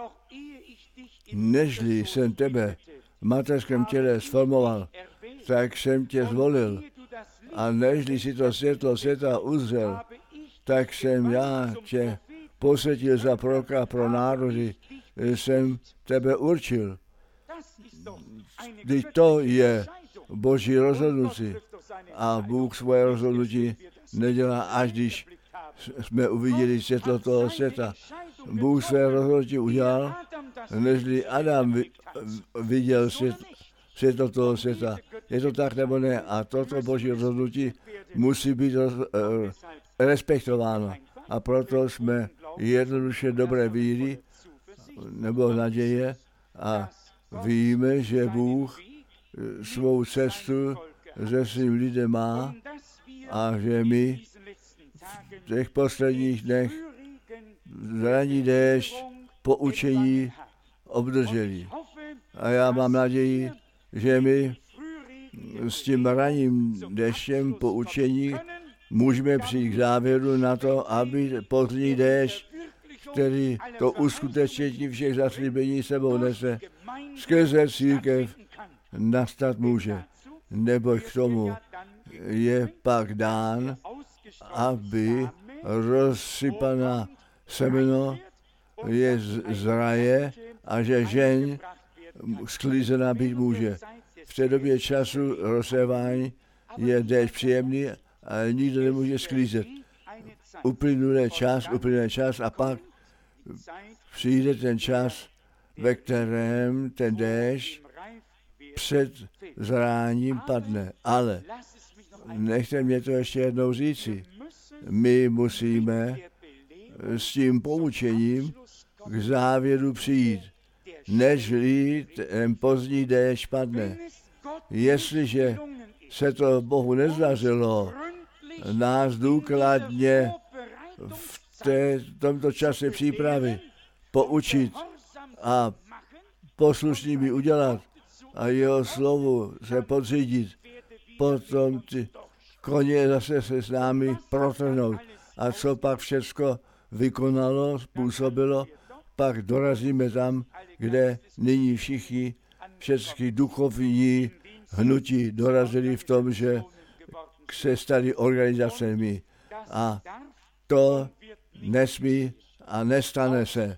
nežli jsem tebe v mateřském těle sformoval, tak jsem tě zvolil. A nežli si to světlo světa uzřel, tak jsem já tě posvětil za proroka pro národy, jsem tebe určil. Teď to je Boží rozhodnutí a Bůh svoje rozhodnutí nedělá, až když jsme uviděli světlo toho světa. Bůh své rozhodnutí udělal, nežli Adam viděl svět, světlo toho světa. Je to tak nebo ne? A toto Boží rozhodnutí musí být roz, uh, respektováno. A proto jsme jednoduše dobré víry nebo naděje a víme, že Bůh svou cestu ze svým lidem má a že my v těch posledních dnech zraní déšť poučení obdrželi. A já mám naději, že my s tím ranním deštěm poučení můžeme přijít k závěru na to, aby pozdní déšť, který to uskutečnění všech zaslíbení sebou nese, skrze církev nastat může. Nebo k tomu je pak dán, aby rozsypaná semeno je zraje a že žeň sklízená být může. V té době času rozsévání je déšť příjemný, ale nikdo nemůže sklízet. Uplynule čas, uplynule čas a pak přijde ten čas, ve kterém ten déšť před zráním padne. Ale nechte mě to ještě jednou říci. My musíme s tím poučením k závěru přijít, nežli ten pozdní déšť padne. Jestliže se to Bohu nezdařilo nás důkladně v té, tomto čase přípravy poučit a poslušnými udělat a jeho slovu se podřídit, potom ty koně zase se s námi protrhnout. A co pak všecko vykonalo, způsobilo, pak dorazíme tam, kde nyní všichni, všechny duchovní hnutí dorazili v tom, že se stali organizacemi. A to nesmí a nestane se.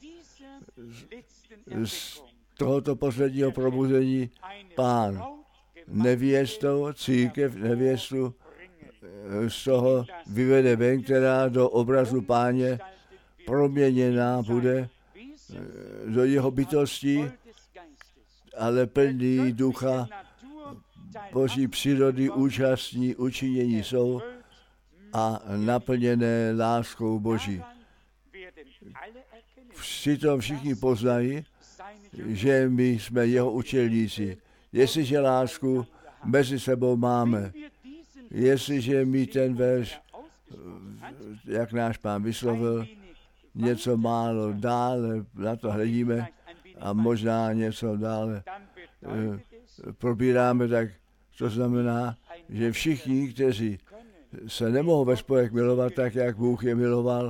Z tohoto posledního probuzení Pán nevěstou, církev nevěstu z toho vyvede ven, která do obrazu Páně proměněná bude do jeho bytosti, ale plný ducha Boží přírody, účastní, učinění jsou a naplněné láskou Boží. Přitom všichni poznají, že my jsme jeho učedníci. Jestliže lásku mezi sebou máme, jestliže my ten verš, jak náš Pán vyslovil, něco málo dále, na to hledíme a možná něco dále e, probíráme, tak to znamená, že všichni, kteří se nemohou ve spolek milovat tak, jak Bůh je miloval,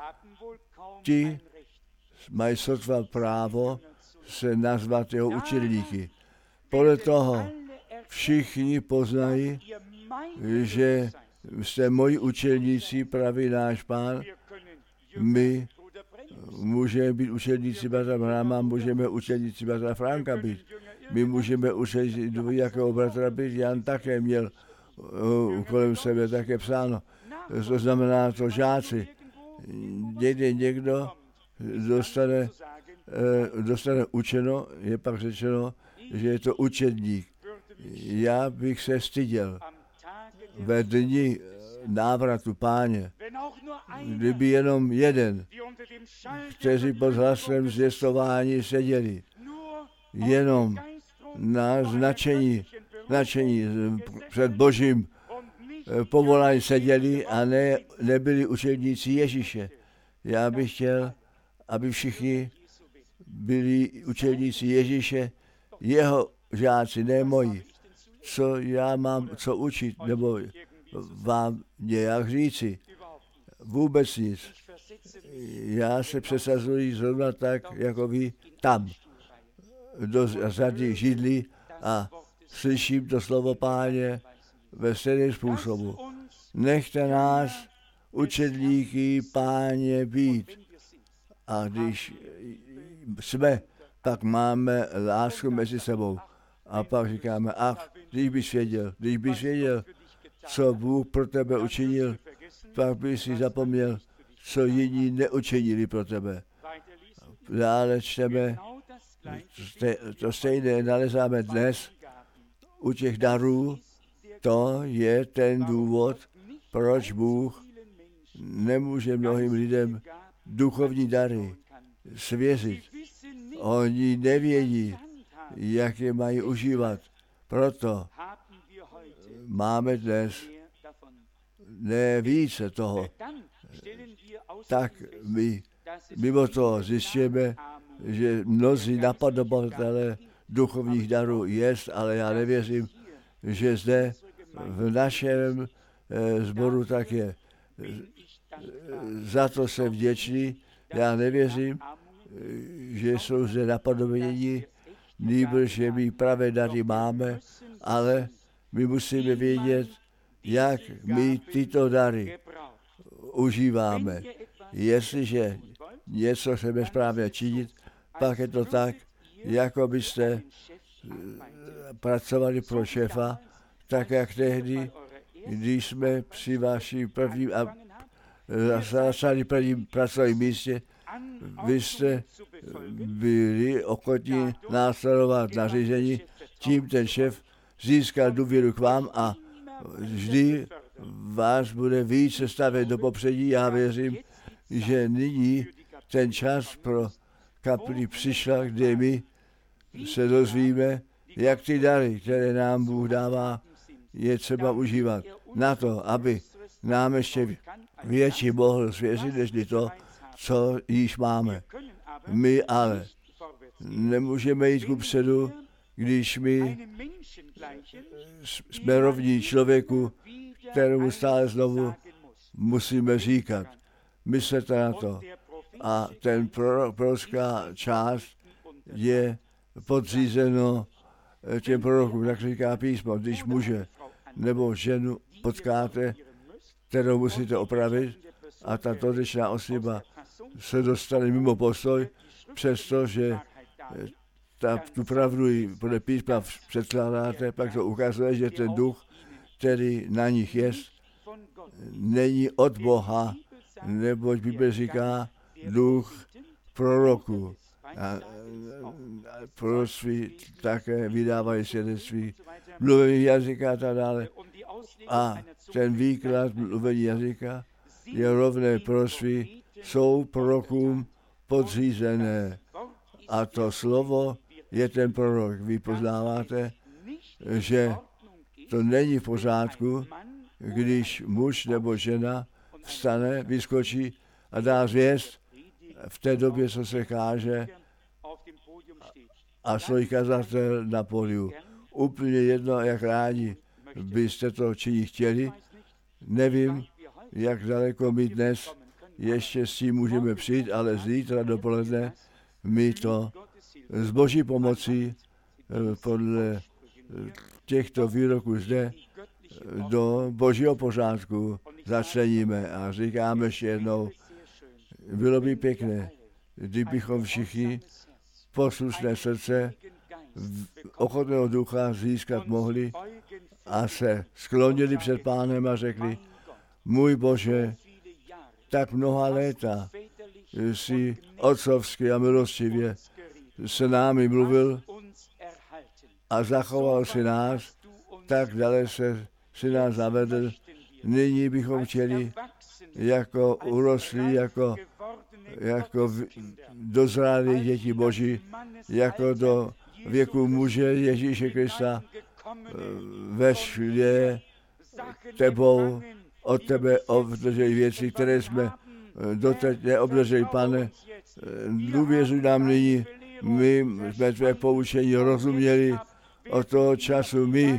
ti mají sotva právo se nazvat jeho učedníky. Podle toho všichni poznají, že jste moji učedníci, praví náš Pán. My můžeme být učedníci bratra Brahma, můžeme učedníci bratra Franka být. My můžeme učedníci jakého bratra být. Jan také měl uh, kolem sebe také psáno. To znamená to žáci. Někde někdo dostane, uh, dostane učeno, je pak řečeno, že je to učedník. Já bych se styděl ve dni návratu Páně, kdyby jenom jeden, kteří pod hlasem zvěstování seděli, jenom na značení, značení před Božím povolání seděli a ne, nebyli učedníci Ježíše. Já bych chtěl, aby všichni byli učedníci Ježíše, jeho žáci, ne moji. Co já mám co učit, nebo vám nějak říci. Vůbec nic. Já se přesazuji zrovna tak, jako vy tam, do řady židlí a slyším to slovo Páně ve stejném způsobu. Nechte nás učedníky Páně být. A když jsme, tak máme lásku mezi sebou. A pak říkáme, ach, když bys věděl, když bys věděl, co Bůh pro tebe učinil, pak bys si zapomněl, co jiní neučinili pro tebe. Dále čteme, to stejné nalezáme dnes u těch darů. To je ten důvod, proč Bůh nemůže mnohým lidem duchovní dary svěřit. Oni nevědí, jak je mají užívat. Proto máme dnes ne více toho. Tak my mimo toho zjistíme, že mnozí napodobatelé duchovních darů jest, ale já nevěřím, že zde v našem sboru tak je. Za to jsem vděčný. Já nevěřím, že jsou zde napodobení, nýbrž, že my pravé dary máme, ale my musíme vědět, jak my tyto dary užíváme. Jestliže něco chceme správně činit, pak je to tak, jako byste pracovali pro šéfa, tak jak tehdy, když jsme při vaším prvním a začali prvním pracovním místě, vy jste byli ochotní následovat nařízení, tím ten šéf získal důvěru k vám a vždy vás bude více stavět do popředí. Já věřím, že nyní ten čas pro kapli přišel, kde my se dozvíme, jak ty dary, které nám Bůh dává, je třeba užívat na to, aby nám ještě větší mohl svěřit, než to, co již máme. My ale nemůžeme jít kupředu, když my jsme rovní člověku, kterému stále znovu musíme říkat. Myslete na to. A ten prorocká část je podřízeno těm prorokům, tak říká písmo, když muže nebo ženu potkáte, kterou musíte opravit, a ta dotyčná osoba se dostane mimo postoj, přestože ta, tu pravdu podle písma předkládáte, pak to ukazuje, že ten duch, který na nich je, není od Boha, neboť Bible říká duch proroku. A proroctví také vydávají svědectví, mluvení jazyka a tak dále. A ten výklad mluvení jazyka je rovné proroctví, jsou prorokům podřízené. A to slovo je ten prorok. Vy poznáváte, že to není v pořádku, když muž nebo žena vstane, vyskočí a dá zvěst v té době, co se káže, a stojí kazatel na pódiu. Úplně jedno, jak rádi byste to činit chtěli. Nevím, jak daleko my dnes ještě s tím můžeme přijít, ale zítra dopoledne my to s Boží pomocí podle těchto výroků zde do Božího pořádku začleníme a říkáme ještě jednou, bylo by pěkné, kdybychom všichni poslušné srdce ochotného ducha získat mohli a se sklonili před Pánem a řekli, můj Bože, tak mnoha léta si otcovsky a milostivě se námi mluvil a zachoval si nás, tak dále se si nás zavedl. Nyní bychom chtěli jako urostlí, jako, jako dozrálí děti Boží, jako do věku muže Ježíše Krista vešli tebou, od tebe obdrželi věci, které jsme doteď neobdrželi, Pane. Důvěřuj nám nyní, my jsme tvé poučení rozuměli, od toho času my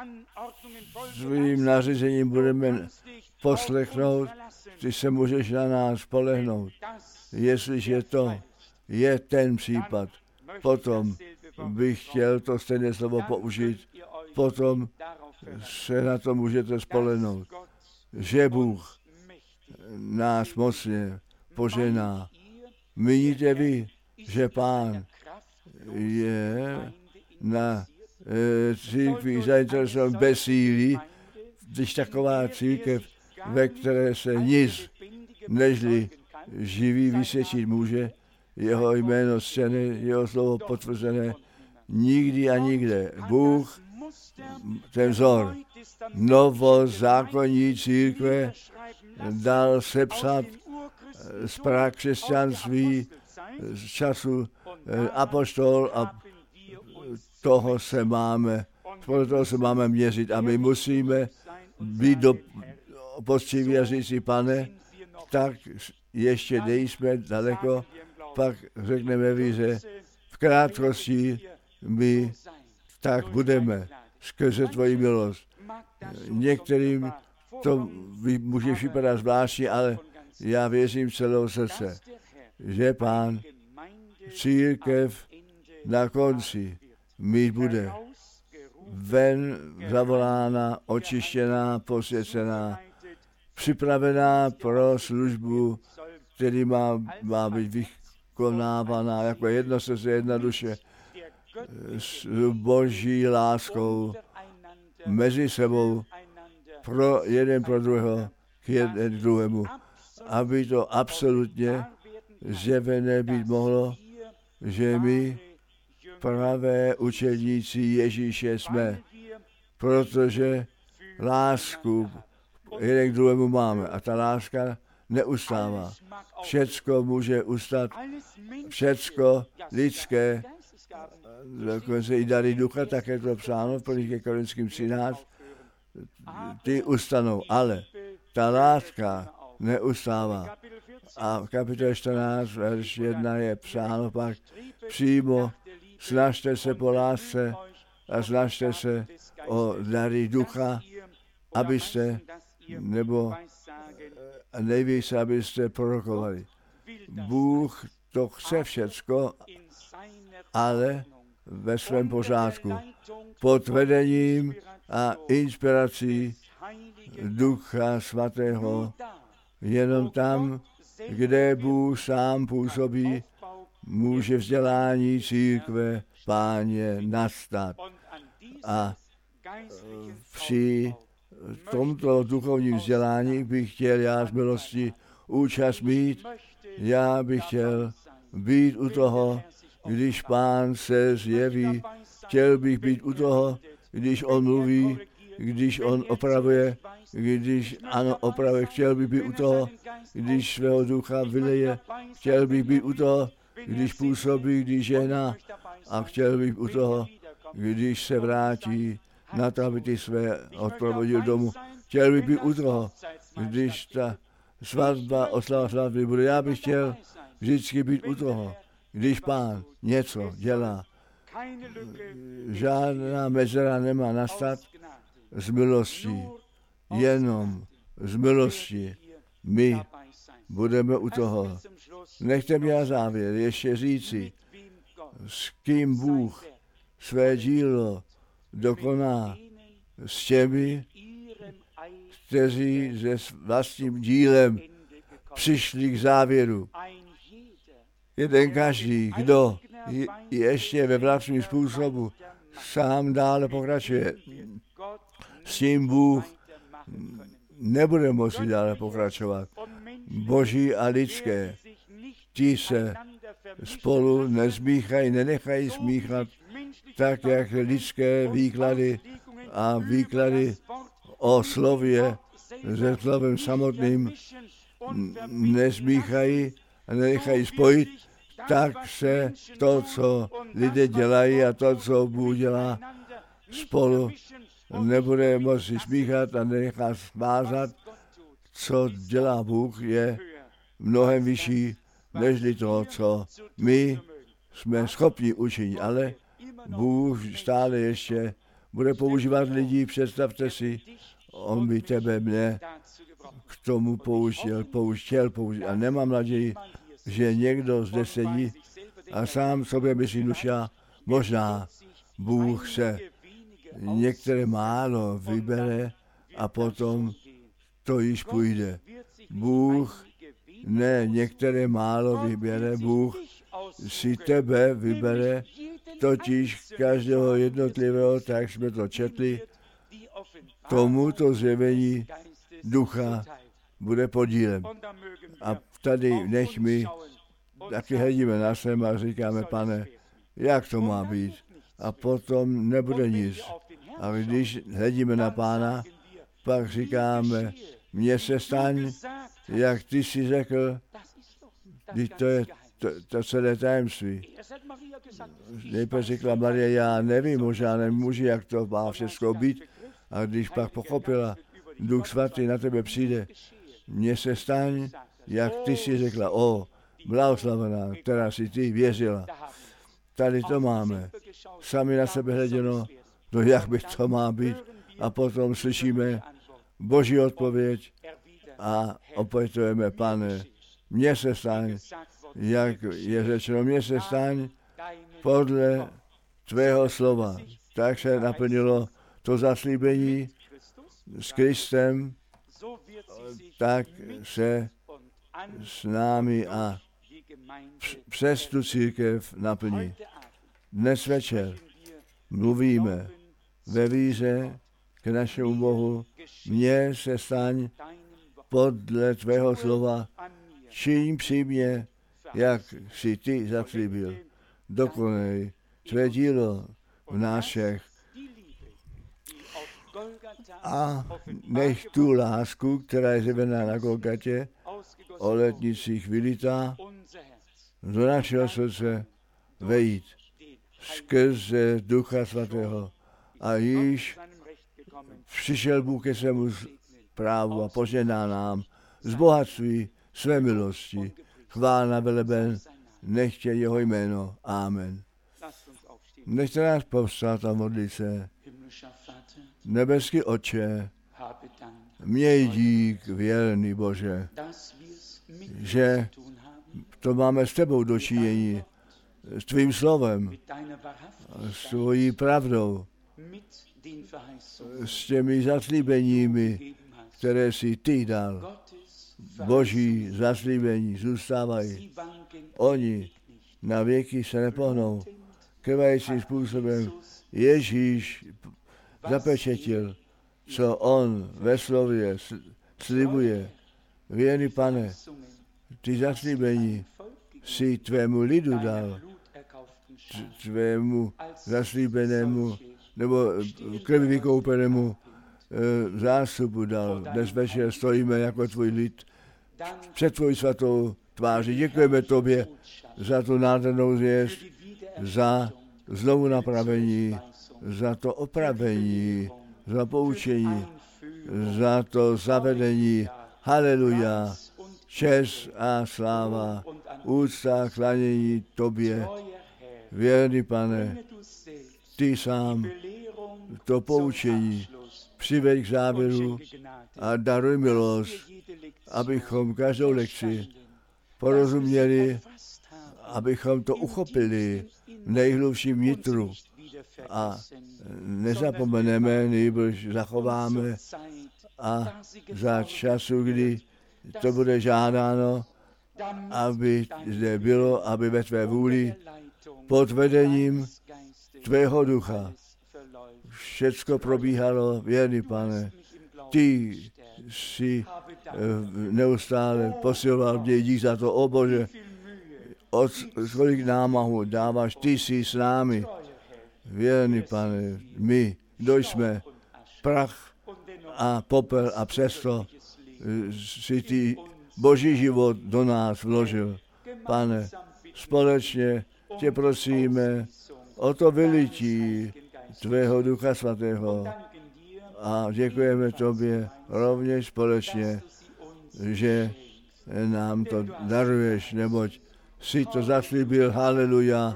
svým nařízením budeme poslechnout, ty se můžeš na nás spolehnout. Jestliže to je ten případ, potom bych chtěl to stejné slovo použít, potom se na to můžete spolehnout, že Bůh nás mocně požená. Míníte vy, že Pán je na církví zainteresovan bez síly, když taková církev, ve které se nic nežli živý vysvědčit může, jeho jméno scény, jeho slovo potvrzené, nikdy a nikde. Bůh, ten vzor, novozákonní církve dal sepsat z prah křesťanství, z času apoštol a toho se máme, podle toho se máme měřit a my musíme být do poctiví a říct si, Pane, tak ještě nejsme daleko, pak řekneme víře, v krátkosti my tak budeme skrze tvoji milost. Některým to může vypadat zvláštně, ale já věřím celou srdce, že Pán církev na konci mít bude ven zavolána, očištěná, posvěcená, připravená pro službu, který má, má být vykonávaná jako jedno srdce, jedna duše s boží láskou mezi sebou pro jeden pro druhého k jeden druhému, aby to absolutně zjevené být mohlo, že my pravé učedníci Ježíše jsme, protože lásku jeden k druhému máme a ta láska neustává. Všecko může ustat, všecko lidské, dokonce i dary ducha, tak je to psáno v prvních ke Korinským třináct, ty ustanou, ale ta láska neustává. A v kapitole čtrnáct, verš jedna je psáno pak přímo, snažte se po lásce a snažte se o dary ducha, abyste, nebo nejvíce, abyste prorokovali. Bůh to chce všecko, ale ve svém pořádku. Pod vedením a inspirací Ducha Svatého, jenom tam, kde Bůh sám působí, může vzdělání církve Páně nastat. A při tomto duchovním vzdělání bych chtěl já z milosti účast mít. Já bych chtěl být u toho, když Pán se zjeví. Chtěl bych být u toho, když on mluví, když on opravuje, když ano, opravuje. Chtěl bych být u toho, když svého ducha vyleje. Chtěl bych být u toho, když působí, když žehná. A chtěl bych u toho, když se vrátí na to, aby ty své odprovodil domů. Chtěl bych být u toho, když ta svatba, oslava svatby bude. Já bych chtěl vždycky být u toho, když Pán něco dělá. Žádná mezera nemá nastat z milostí, jenom z milosti. My budeme u toho. Nechte mě na závěr ještě říci, s kým Bůh své dílo dokoná, s těmi, kteří se vlastním dílem přišli k závěru. Jeden každý, kdo ještě ve vlastním způsobu sám dále pokračuje, s tím Bůh nebude moci dále pokračovat. Boží a lidské, ti se spolu nezmíchají, nenechají smíchat, tak jak lidské výklady a výklady o slově se slovem samotným nezmíchají a nenechají spojit, tak se to, co lidé dělají a to, co Bůh dělá spolu, nebude moci smíchat a nenechá smázat. Co dělá Bůh, je mnohem vyšší, než to, co my jsme schopni učinit, ale Bůh stále ještě bude používat lidí. Představte si, on by tebe, mne k tomu použil, použil, použil. A nemám naději, že někdo zde sedí a sám sobě myslí, duša, možná Bůh se některé málo vybere a potom to již půjde. Bůh ne některé málo vybere, Bůh si tebe vybere, totiž každého jednotlivého, tak jsme to četli, tomuto zjevení ducha bude podílem. A tady nech my taky hledíme na sebe a říkáme, Pane, jak to má být? A potom nebude nic. A když hledíme na Pána, pak říkáme, mně se staň, jak ty jsi řekl, když to je to, to celé tajemství. Nejprve řekla Marie, já nevím, možná nemůžu, jak to má všechno být. A když pak pochopila, Duch Svatý na tebe přijde, mně se staň, jak ty jsi řekla, o, blahoslavená, která si ty věřila. Tady to máme. Sami na sebe hleděno, to jak by to má být. A potom slyšíme Boží odpověď a opětujeme, Pane, mně se staň, jak je řečeno, mně se staň podle tvého slova. Tak se naplnilo to zaslíbení s Kristem, tak se s námi a přes tu církev naplní. Dnes večer mluvíme ve víře k našemu Bohu, mně se staň podle tvého slova, čiň při mě, jak si ty zaslíbil. Dokonej tvé dílo v nás všech. A nech tu lásku, která je zjevená na Golgatě, o letnicích vylitá, do našeho srdce vejít skrze Ducha Svatého. A již přišel Bůh ke svému právu a požená nám z bohatství své milosti. Chvála veleben, nechtě jeho jméno. Amen. Nechte nás povstat a modlit se. Nebeský Otče, měj dík, věrný Bože, že to máme s tebou dočinění, s tvým slovem, s tvojí pravdou, s těmi zaslíbeními, které si ty dal. Boží zaslíbení zůstávají. Oni na věky se nepohnou. Krvajícím způsobem Ježíš zapečetil, co on ve slově slibuje. Věrný Pane, ty zaslíbení si tvému lidu dal, tvému zaslíbenému nebo krvi vykoupenému e, zástupu dal. Dnes večer stojíme jako tvůj lid před tvojí svatou tváří. Děkujeme tobě za tu nádhernou zvěst, za znovu napravení, za to opravení, za poučení, za to zavedení. Haleluja, čest a sláva, úcta, klanění tobě. Věrný Pane, ty sám to poučení přiveď k závěru a daruj milost, abychom každou lekci porozuměli, abychom to uchopili v nejhlubším vnitru a nezapomeneme, nýbrž zachováme a za času, kdy to bude žádáno, aby zde bylo, aby ve tvé vůli pod vedením tvého ducha všecko probíhalo, věrný Pane. Ty jsi neustále posiloval mě, dík za to, o Bože, od kolik námahu dáváš, ty jsi s námi. Věrný Pane, my, kdo jsme, prach a popel a přesto si ty Boží život do nás vložil. Pane, společně tě prosíme o to vylití tvého Ducha Svatého a děkujeme tobě rovněž společně, že nám to daruješ, neboť jsi to zaslíbil, haleluja,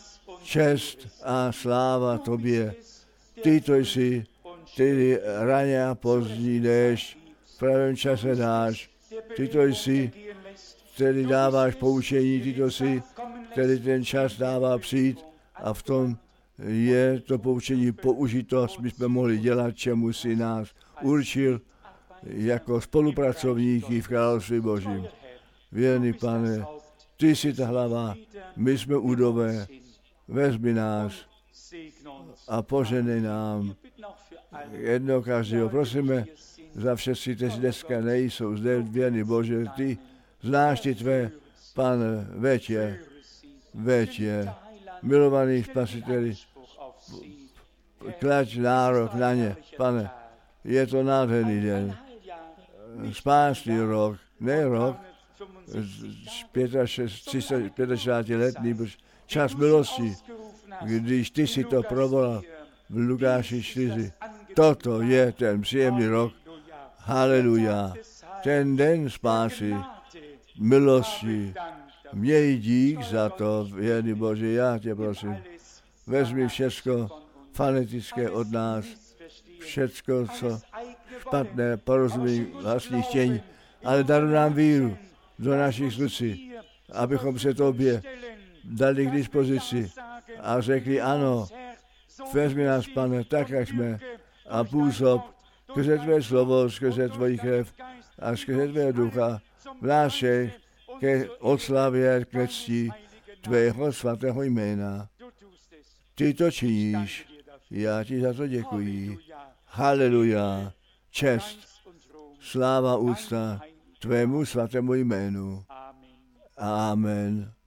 čest a sláva tobě. Ty to jsi, ty raně a pozdní déšť, v pravém čase dáš, ty to jsi, který dáváš poučení, ty to jsi, který ten čas dává přijít a v tom je to poučení použito, my jsme mohli dělat, čemu si nás určil jako spolupracovníky v království Božím. Věrný Pane, ty jsi ta hlava, my jsme údové vezmi nás a poženej nám jedno každého. Prosíme za všetci, kteří dneska nejsou zde, věrný Bože, ty znáš ty tvé, Pane, veď je, veď je, milovaný Spasiteli, klaď nárok na ně, Pane, je to nádherný den, spásný rok, ne rok, šedesát let, nebož čas milosti, když ty si to provolal v Lukáši čtyři. Toto je ten příjemný rok. Haleluja. Ten den spásy, milosti. Měj dík za to, věrný Bože, já tě prosím. Vezmi všecko fanatické od nás, všecko, co špatné, porozumí vlastních chtění, ale daruj nám víru do našich srdcí, abychom se tobě dali k dispozici a řekli ano, vezmi nás, Pane, tak, jak jsme, a působ skrze tvé slovo, skrze tvoji krev a skrze tvé ducha v nás všech ke oslavě, ke cti tvého svatého jména. Ty to činíš, já ti za to děkuji. Haleluja, čest, sláva, úcta tvému svatému jménu. Amen.